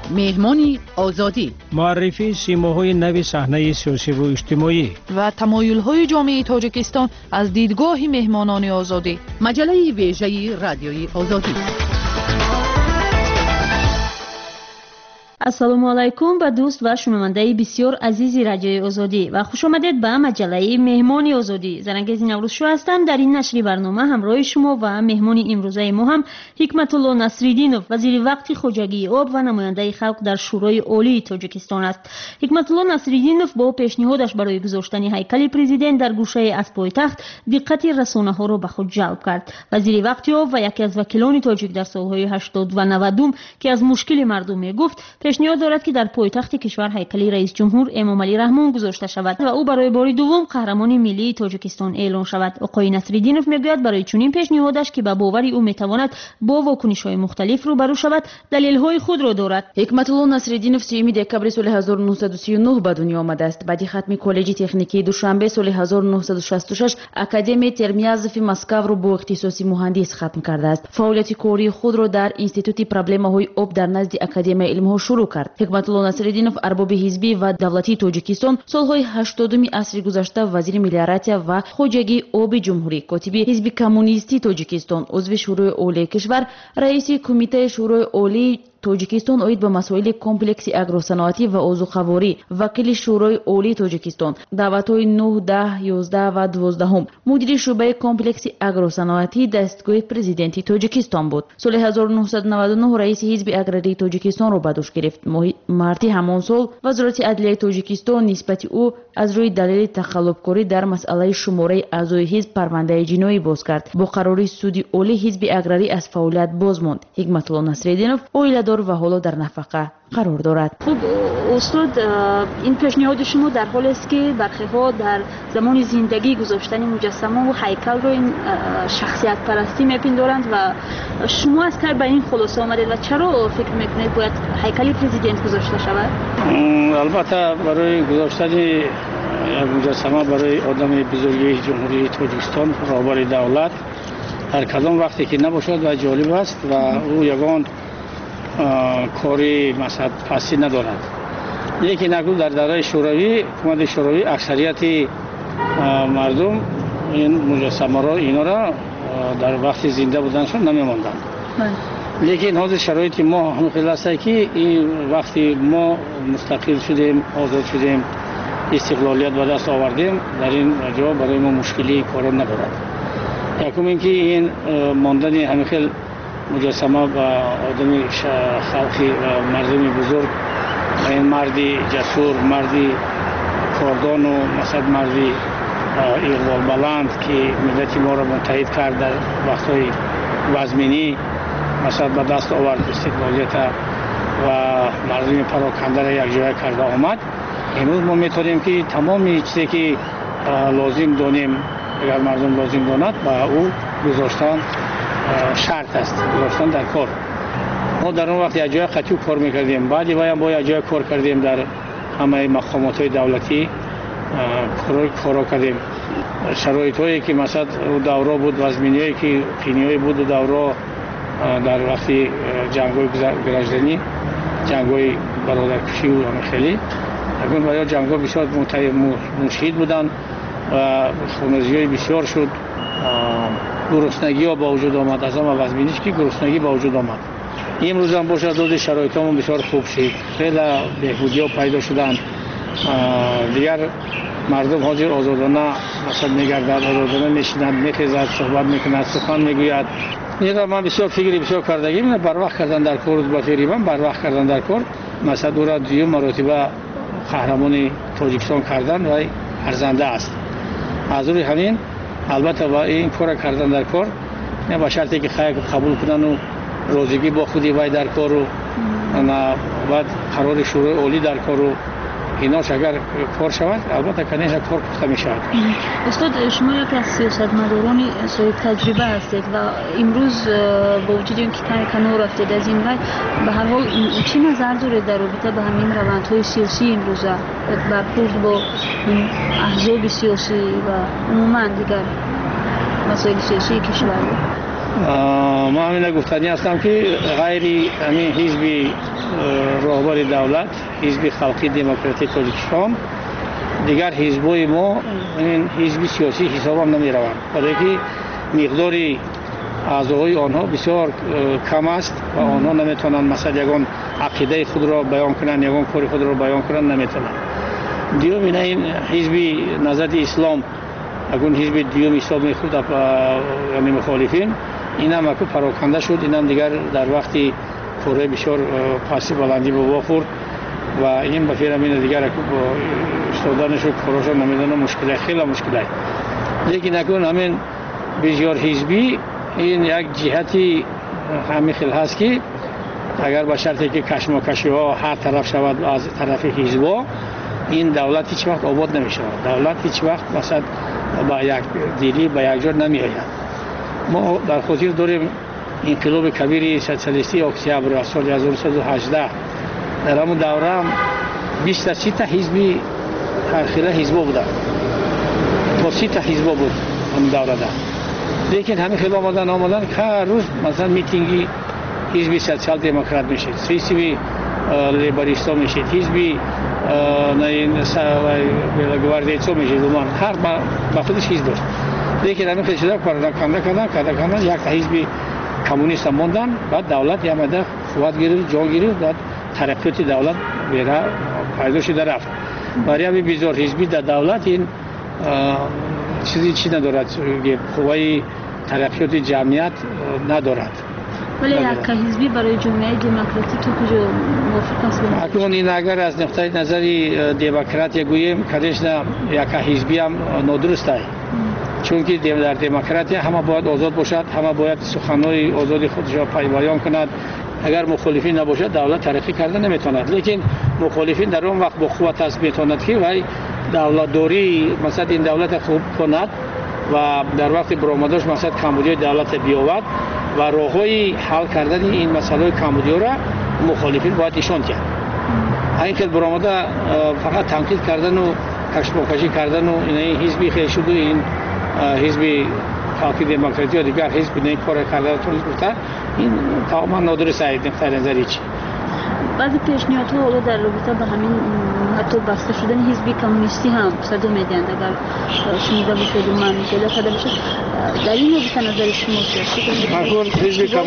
مهمانی آزادی، معرفی سیماهای نو صحنه سیاسی و اجتماعی و تمایل‌های جامعه تاجیکستان از دیدگاه مهمانان آزادی. مجله ویژه رادیوی آزادی. السلام علیکم به دوست و شنونده بسیار عزیزی رادیوی آزادی و خوش آمدید به مجله مهمان آزادی. زرنگیز نوروز شو هستم. در این نشری برنامه همراه شما و مهمان امروزه ما هم حکمت الله نصرالدینов وزیر وقت خواجگی آب و نماینده خلق در شورای عالی تاجیکستان است. حکمت الله نصرالدینov با پیشنهادش برای گذاشتن هیکل پرزیدنت در گوشه از پایتخت دقت رسانه ها را به خود جلب کرد. وزیر وقت آب و یکی از وکیلان تاجیک در سالهای 80 و 90 که از مشکل مردم میگفت پیشنهاد دارد که در پایتخت کشور هیکل رئیس جمهور امام علی رحمان گذاشته شود و او برای بار دوم قهرمان ملی تاجیکستان اعلام شود. آقای نصرالدینov میگوید برای چنین پیشنهادش که به باور او میتواند با واکنش‌های مختلف روبرو شود دلیل‌های خود را دارد. حکمت الله نصرالدینov 3 دکبر سال 1939 به دنیا آمده است. بعد ختم کالج تکنیکی دوشنبه سال 1966 اکادمی ترمیازف مسکو را با اختصاص مهندس ختم کرده است. فعالیت کاری خود را در اینستیتوت پروبلم‌های آب در نزد اکادمی علم‌ها شروع کرد. حکمت الله نصرالدینov ارباب حزبی و دولتی تاجیکستان سالهای 80 عصر گذشته وزیر ملیت و خواجگی آب جمهوری، کاتب حزب کمونیستی تاجیکستان، عضو شورای عالی کشور، رئیس کمیته شورای عالی تاجیکستان اوید به مسائل کمپلکس اگروصنعتی و عضوخواری، وکیل شورای عالی تاجیکستان، دعوت‌های 9، 10، 11 و 12 مدیر شعبه کمپلکس اگروصنعتی دستگاه پرزیدنتی تاجیکستان بود. سال 1999 رئیس حزب اگراری تاجیکستان را به دوش گرفت. مارت همان سال وزارت عدلیه تاجیکستان نسبت او از روی دلیل تخلفکاری در مسئله شماره اعضای حزب پرونده جنایی باز کرد. با قراری سود عالی حزب اگراری از فعالیت باز ماند. حکمت الله نصرالدینov و حالا در نفقه قرار دارد. خب استاد، این پیشنهاد شما در حالی است که برخی‌ها در زمان زندگی گذاشتن مجسمه و هیکل رو این شخصیت پرستی میپندارند و شما از که به این خلاصه آمدید و چرا فکر میکنید باید هیکل پرزیدنت گذاشته شود؟ البته برای گذاشتن مجسمه برای آدم بزرگی جمهوری تاجیکستان رهبر دولت هر کدام وقتی که نباشد و جالب است و او یگان کاری مثلا پسی ندارد. یکی نگو در دارای شوروی، حکومت شوروی اکثریت مردم این مجسمه را اینا را در وقت زنده بودنشون نمی‌ماندند. لیکن حاضر شرایط ما هم خیلی است که این وقتی ما مستقل شدیم، آزاد شدیم، استقلالیت به دست آوردیم، در این جا برای ما مشکلی کار ندارد. یکم اینکه این ماندن همین خیلی مجسمه با آدمی خلقی و مردمی بزرگ، این مردی جسور، مردی کاردان و مثلا مردی اقبال بلند که ملت ما را متحد کرد در وقتهای وزمینی، مثلا به دست آورد استقلالیت و مردم پراکنده را یک جای کرده آمد. امروز ما میتونیم که تمام چیزی که لازم دانیم اگر مردم لازم داند با او گذاشتن شرط است، گذاشتن در کار. ما در اون وقت یک جای خطی کار میکردیم، بعدی باید با یک جای کار کردیم، در همه مقامات های دولتی کار کردیم. شرایط هایی که مثلا دوره بود، وزمینی هایی که قینی بود و دوره در وقتی جنگ های گرجدنی، جنگ های برادرکشی و همه خیلی اگر برای جنگ ها بسیار مشهید بودن و خونریزی های بسیار شد. گرسنگی ها با وجود آمد، از همه وزمینیش که گرسنگی با وجود آمد. امروز هم باشد دو شرایط هم بسیار خوب شد، خیلی بهبودی ها پیدا شدن. دیگر مردم حاضر آزادانه مثلا میگردد، آزادانه میشینند، میخیزد، صحبت میکند، سخن میگوید. اینجا من بسیار فکری بسیار کردگی من بر وقت کردن در کار با فریبم بر وقت کردن در کار مثلا او را 2 مرتبه قهرمان تاجیکستان کردن و ارزنده است. از روی همین البته با این کار کردن در کار نه با شرطی که خیر قبول کنن و روزگی با خودی وای در کار و بعد قرار شورای عالی در کار و ایناش اگر کار شود البته کنیش کار پخته می شود. استاد، شما یکی از سیاستمداران صاحب تجربه هستید و امروز با وجود اینکه کنار رفتید از این راه به هر حال چی نظر دارید در رابطه با همین روندهای سیاسی امروزه برخورد با احزاب سیاسی و عموما دیگر مسائل سیاسی کشور؟ ما همین گفتنی هستم که غیر همین حزب راهبر دولت، حزب خلقی دموکراتی تاجیکستان، دیگر حزبای ما این حزب سیاسی حساب هم نمی روند، برای که مقدار اعضای آنها بسیار کم است و آنها نمیتونند مثلا یگان عقیده خود را بیان کنند، یگان کار خود را بیان کنند نمیتونند. دیوم این حزب نهضت اسلام اگون حزب دیوم حساب میخورد یعنی مخالفین، این هم اکو پراکنده شد، این هم دیگر در وقتی کره بسیار پاسی بلندی به وافورد و این بفیر همین دیگر اکو با استادانش و کراشا نمیدانه مشکله، خیلی مشکله. لیکن اکون همین بسیار حزبی این یک جهتی همین خیلی هست که اگر با شرطی که کشمکشی ها هر طرف شود از طرف حزبا، این دولت هیچ وقت آباد نمی شود. دولت هیچ وقت مثلا با یک دیلی با یک جور نمی آید. ما در خاطر داریم انقلاب کبیر سوسیالیستی اکتبر سال 1918 در همون دوره 23 تا حزبی خیلی حزبا بودند تا 30 تا حزبا بود همون دوره ده. لیکن همین خیلی آمدن که هر روز مثلا میتینگی حزب سوسیال دموکرات میشید، حزب لیبریستا میشید، حزب گواردیچو میشید، هر با خودش حزب داشت. لیکن همین خیلی شده کردن یک حزب کمونیست موندن، بعد دولت آمده قوت گرفت، جا گرفت، بعد ترقیات دولت بیره پیدا شده رفت. برای همین بسیار حزبی در دولت این چیزی ندارد، قوای ترقیات جمعیت ندارد. ولی یک حزبی برای جامعه دموکراتی تو کجا موافق است؟ اکنون این اگر از نقطه نظری دموکراتی گوییم کدش نه یک حزبی هم نادرست است، چون که در دموکراتی همه باید آزاد باشد، همه باید سخنهای آزادی خودش را بیان کند. اگر مخالفین نباشد دولت ترقی کرده نمیتواند. لیکن مخالفین در اون وقت با قوت است میتواند که وای دولت داری مثلا این دولت خوب کند و در وقت برآمدش مثلا کمبودی دولت بیاورد و راههای حل کردن این مسئله کمبودی را مخالفین باید نشان دهند. این که برآمده فقط تنقید کردن و کشمکشی کردن و این حزبی خیلی شده، این حزب خلقی دموکراتی و دیگر حزب نه کار کردن تونست گفته، این تماما نادرست است نقطه نظری چی. بعضی پیشنهادها حالا در رابطه با همین حتی بسته شدن حزب کمونیستی هم صدا میدهند، اگر شنیده باشید و من پیدا کرده باشد، در این رابطه نظر شما چیست؟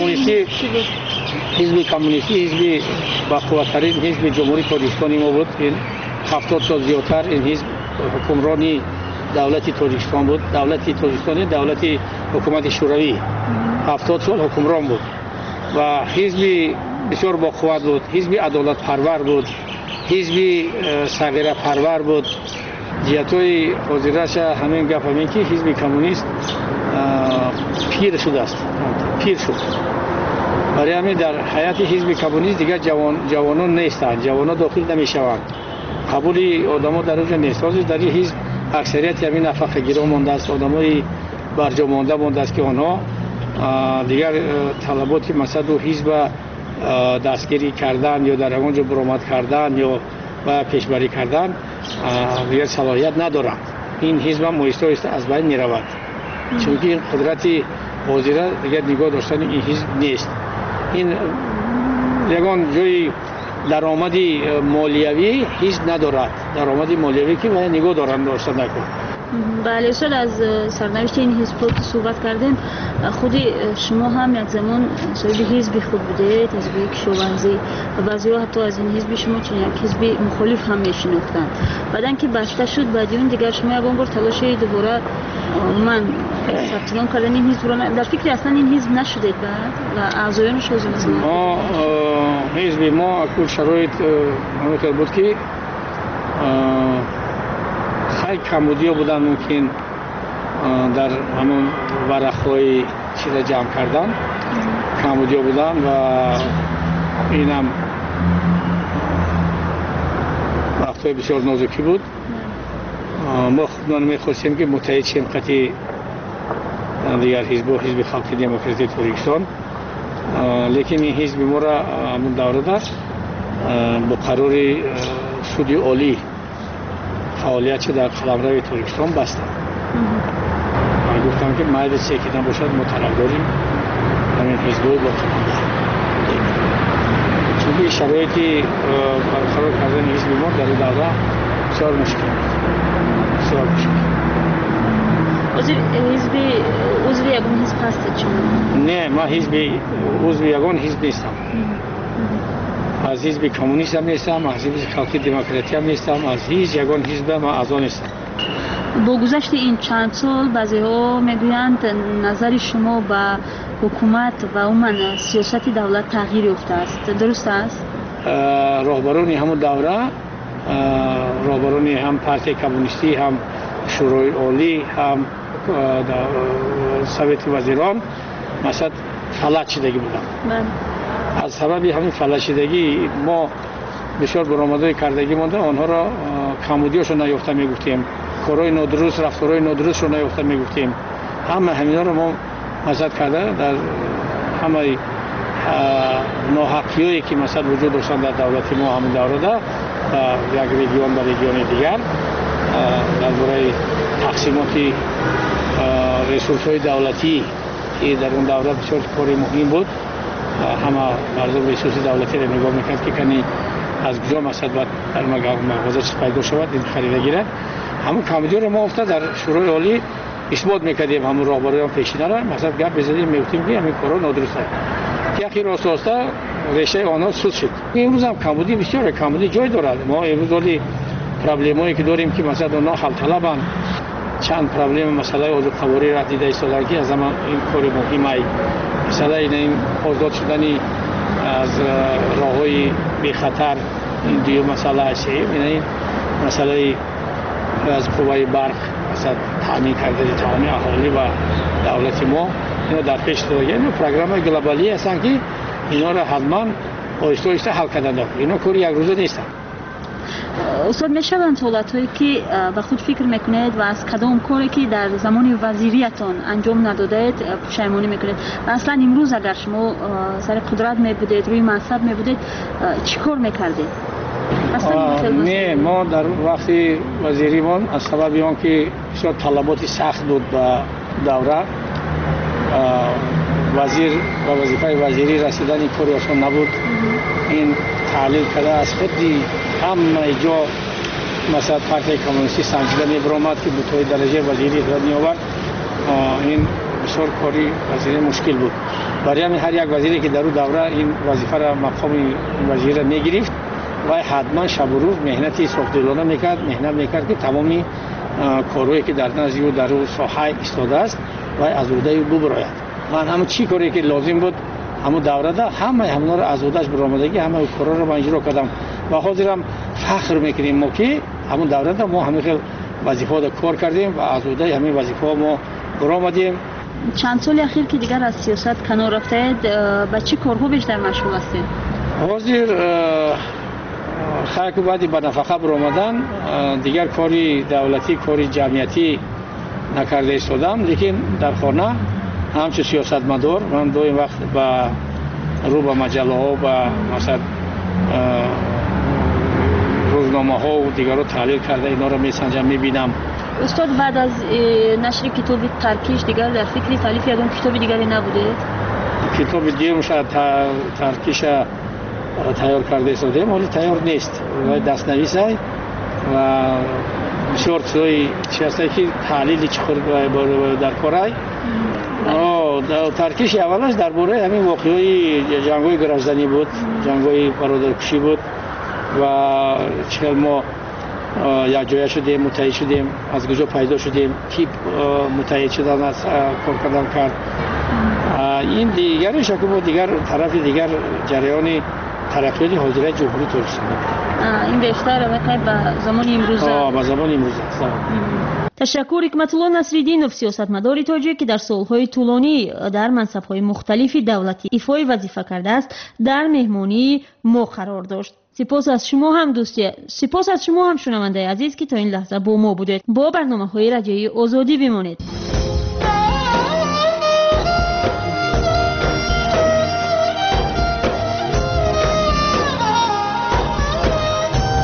حزب کمونیستی حزب با قوت‌ترین حزب جمهوری تاجیکستان ما بود. این 70 سال زیادتر این حزب حکمرانی دولت تاجیکستان بود. دولت تاجیکستان دولت حکومت شوروی 70 سال حکمران بود و حزب بسیار با قوت بود، حزب عدالت پرور بود، حزب صغیره پرور بود. جهت‌های حاضرش همین گپ همین که حزب کمونیست پیر شده است، پیر شد. برای همین در حیات حزب کمونیست دیگر جوانان نیستند، جوانان داخل نمیشوند، قبول آدم‌ها در اونجا نیست. در این حزب اکثریت همین نفقه‌گیران مانده است، آدمای برجا مانده است که آنها دیگر طلبات مثلا دو حزب دستگیری کردن یا در اونجا برآمد کردن یا و پیشبری کردن دیگر صلاحیت ندارند. این حزب هم آهسته از بین می‌رود، چون که این قدرت حاضره دیگر نگاه داشتن این حزب نیست. این یگان جای درآمدی مالیوی حزب ندارد، درآمدی مالیوی که باید نگاه دارن داشتن نکن. بله استاد، از سرنوشت این حزب که صحبت کردیم، خود شما هم یک زمان صاحب حزب خود بودید، حزب کشاورزی، و بعضی‌ها حتی از این حزب شما چون یک حزب مخالف هم میشناختند. بعدن که بسته شد بعد اون دیگر شما یک بار تلاش دوباره من ثبت نام کردن این حزب را در فکر اصلا این حزب نشدید بعد و اعضایانش از مثلا ما حزب ما کل شرایط همونطور بود که خیلی کمبودی‌ها بودن، ممکن در همون ورق‌های چیز جمع کردن کمبودی‌ها بودن و اینم وقت‌های بسیار نازکی بود. ما خودمان می‌خواستیم که متحد شیم قطعی دیگر حزب خلقی دموکراتی تاجیکستان، لیکن این حزب ما را همون دوره داشت با قرار سودی عالی فعالیت در قلمرو تاجیکستان بستند. من گفتم که مایل سیکیدن باشد ما طرف داریم همین حزب‌های باقی مانده. چون شرایطی برقرار کردن حزب ما در این دوره بسیار مشکل بود. بسیار مشکل. عضو یگان حزب هستید شما؟ نه، ما عضو یگان حزب نیستم. از حزب کمونیست هم نیستم، از حزب خلقی دموکراتی هم نیستم، از هیچ یگان حزب هم از آن نیستم. با گذشت این چند سال بعضی‌ها میگویند نظر شما به حکومت و عموما سیاست دولت تغییر یافته است. درست است؟ راهبران همون دوره، راهبران هم پارتی کمونیستی، هم شورای عالی، هم سویت وزیران مثلا فلج شدگی بودن. از سبب همین فلج شدگی ما بسیار برآمدهای کردگی مانده، آنها را کمبودیاشو نیافته میگفتیم، کارهای نادرست، رفتارهای نادرست رو نیافته میگفتیم. همه همینا رو ما مزد کرده در همه ناحقیایی که مثلا وجود داشتن در دولت ما همین دوره ده، یک ریگیون به ریگیون دیگر، درباره تقسیمات ریسورس‌های دولتی که در اون دوره بسیار کار مهم بود. همه مردم ریسورس دولتی را نگاه میکرد که کنی از کجا مثلا باید در مغازه چیز پیدا شود این خریده گیره. همون کمبودی رو ما افتاد در شورای عالی اثبات میکردیم، همون راهبران پیشینه را مثلا گپ بزدیم میگفتیم که همین کارا نادرسته. یکی راست راستا ریشه آنها سود شد. امروز هم کمبودی بسیار کمبودی جای دارد. ما امروز ولی پرابلمایی که داریم که مثلا اونها حل طلبن، چند پرابلم مسئله اوضاع قواری را دیده ایستادن که از این کار مهمه، مثلا این آزاد شدنی از راههای بی خطر، این دیو مسئله است. این مسئله از قوای برق مثلا تامین کردن تمامی اهالی و دولت ما اینا در پیش داره. این پروگرام گلوبالی هستن که اینا را حتما آهسته آهسته حل کردن. اینا کاری یک روزه نیستن. استاد میشوند سوالاتی که به خود فکر میکنید و از کدام کاری که در زمان وزیریتان انجام ندادید پشیمانی میکنید و اصلا امروز اگر شما سر قدرت میبودید، روی منصب میبودید، چی کار میکردید؟ نه، ما در وقتی وزیریمان از سبب آن که بسیار طلبات سخت بود به دوره، وزیر و وظیفه وزیری رسیدن کاری آسان نبود. این تعلیل کرده از خودی همه جا مثلا پارتی کمونیستی سنجیده میبرامد که به درجه وزیری خود میآورد. این بسیار کاری وزیری مشکل بود. برای همین هر یک وزیری که در اون دوره این وظیفه را مقام وزیر را میگرفت و حتما شب و روز مهنتی صبحدلانه میکرد که تمامی کارهایی که در نزد او در اون ساحه ایستاده است و از عهده او ببراید. من همون چی کاری که لازم بود همون دوره ده همه همونا رو از عهدهش برآمدگی همه کارا رو من اجرا کردم و حاضرم فخر میکنیم ما که همون دوره ده ما همین وظیفه را کار کردیم و از عهده همین وظیفه ما برآمدیم. چند سال اخیر که دیگر از سیاست کنار رفتید، به چه کارها بیشتر مشغول هستید؟ حاضر خاک بعدی به نفقه برآمدن دیگر کاری دولتی، کاری جمعیتی نکرده ایستادم، لیکن در خانه همچون سیاستمدار من دو این وقت با رو به مجله ها و مثلا روزنامه ها و دیگر رو تحلیل کرده اینا رو میسنجم میبینم. استاد بعد از نشر کتاب ترکیش دیگر در فکر تالیف یادم کتاب دیگری نبوده؟ کتاب دیگه میشه ترکیش تیار کرده ایستادیم ولی تیار نیست و دست نویسه و بسیار چیزایی هسته که تحلیل چخور در کارای ترکیش اولش درباره همین واقعی جنگ‌های گرزدنی بود، جنگ‌های برادرکشی بود و چهل ما یک جای شدیم، متحد شدیم، از کجا پیدا شدیم، کی متحد شدن از کار کردن کرد. این دیگرش که بود دیگر طرف دیگر جریان ترقیاتی حاضره جمهوری ترکستان بود. این بیشتر واقعا به زمان امروز به زمان امروز است. تشکر حکمت‌الله نصرالدینов سیاستمدار تاجیک که در سالهای طولانی در منصب‌های مختلف دولتی ایفای وظیفه کرده است در مهمانی ما قرار داشت. سپاس از شما هم دوستی، سپاس از شما هم شنونده عزیز که تا این لحظه با ما بودید. با برنامه‌های رادیویی آزادی بمانید.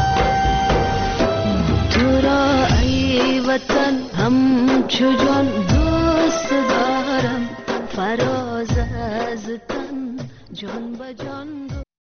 वतन हम छुजन